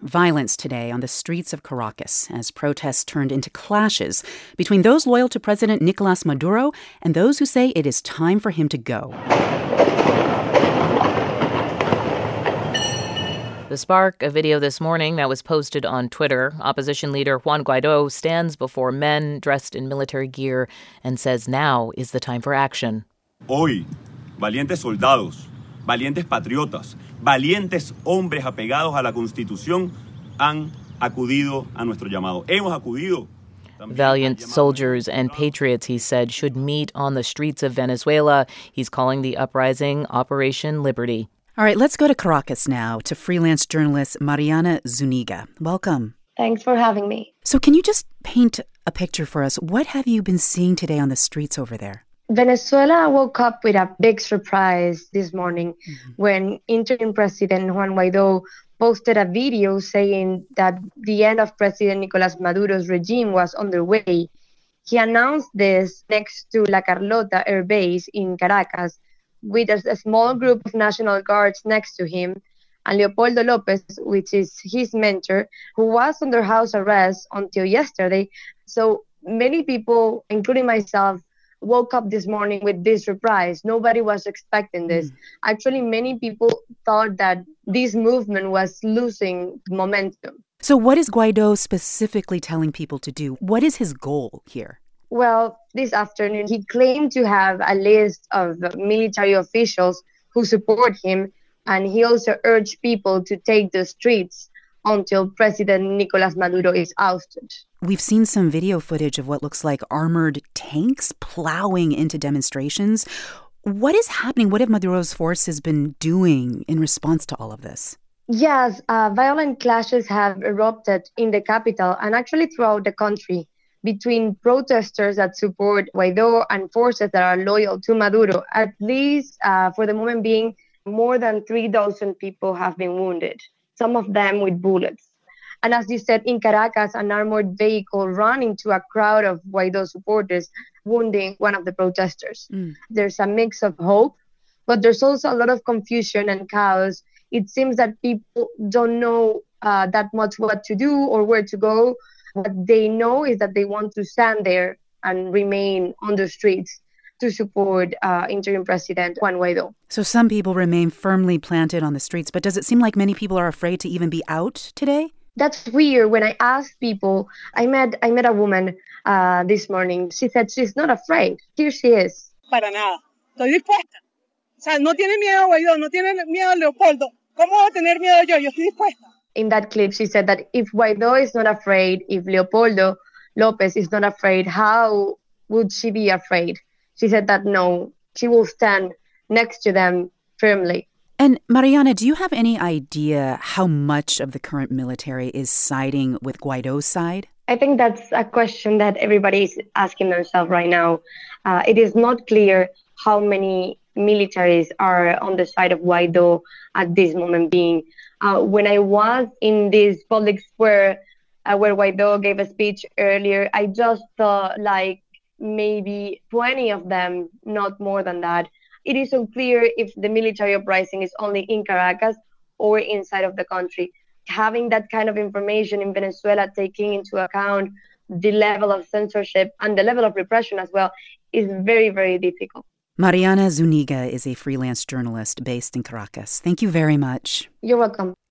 Violence today on the streets of Caracas as protests turned into clashes between those loyal to President Nicolas Maduro and those who say it is time for him to go. The spark, a video this morning that was posted on Twitter. Opposition leader Juan Guaidó stands before men dressed in military gear and says now is the time for action. Hoy, valientes soldados, valientes patriotas, valientes hombres apegados a la Constitución han acudido a nuestro llamado. Hemos acudido. Valiant soldiers and patriots, he said, should meet on the streets of Venezuela. He's calling the uprising Operation Liberty. All right, let's go to Caracas now to freelance journalist Mariana Zuniga. Welcome. Thanks for having me. So can you just paint a picture for us? What have you been seeing today on the streets over there? Venezuela woke up with a big surprise this morning when interim President Juan Guaidó posted a video saying that the end of President Nicolas Maduro's regime was underway. He announced this next to La Carlota Air Base in Caracas, with a small group of National Guards next to him, and Leopoldo López, which is his mentor, who was under house arrest until yesterday. So many people, including myself, woke up this morning with this surprise. Nobody was expecting this. Actually, many people thought that this movement was losing momentum. So what is Guaidó specifically telling people to do? What is his goal here? Well, this afternoon, he claimed to have a list of military officials who support him, and he also urged people to take the streets until President Nicolas Maduro is ousted. We've seen some video footage of what looks like armored tanks plowing into demonstrations. What is happening? What have Maduro's forces been doing in response to all of this? Yes, violent clashes have erupted in the capital and actually throughout the country, between protesters that support Guaidó and forces that are loyal to Maduro. At least, for the moment being, more than 3,000 people have been wounded, some of them with bullets. And as you said, in Caracas, an armored vehicle ran into a crowd of Guaidó supporters, wounding one of the protesters. There's a mix of hope, but there's also a lot of confusion and chaos. It seems that people don't know that much what to do or where to go. What they know is that they want to stand there and remain on the streets to support interim President Juan Guaidó. So some people remain firmly planted on the streets, but does it seem like many people are afraid to even be out today? That's weird. When I asked people, I met a woman this morning. She said she's not afraid. Here she is. Para nada. Estoy dispuesta. O sea, no tiene miedo Guaidó, no tiene miedo Leopoldo. ¿Cómo voy a tener miedo yo? Yo estoy dispuesta. In that clip, she said that if Guaidó is not afraid, if Leopoldo López is not afraid, how would she be afraid? She said that no, she will stand next to them firmly. And Mariana, do you have any idea how much of the current military is siding with Guaidó's side? I think that's a question that everybody is asking themselves right now. It is not clear how many militaries are on the side of Guaidó at this moment being. When I was in this public square where Guaidó gave a speech earlier, I just thought like maybe 20 of them, not more than that. It is unclear if the military uprising is only in Caracas or inside of the country. Having that kind of information in Venezuela, taking into account the level of censorship and the level of repression as well, is very, very difficult. Mariana Zuniga is a freelance journalist based in Caracas. Thank you very much. You're welcome.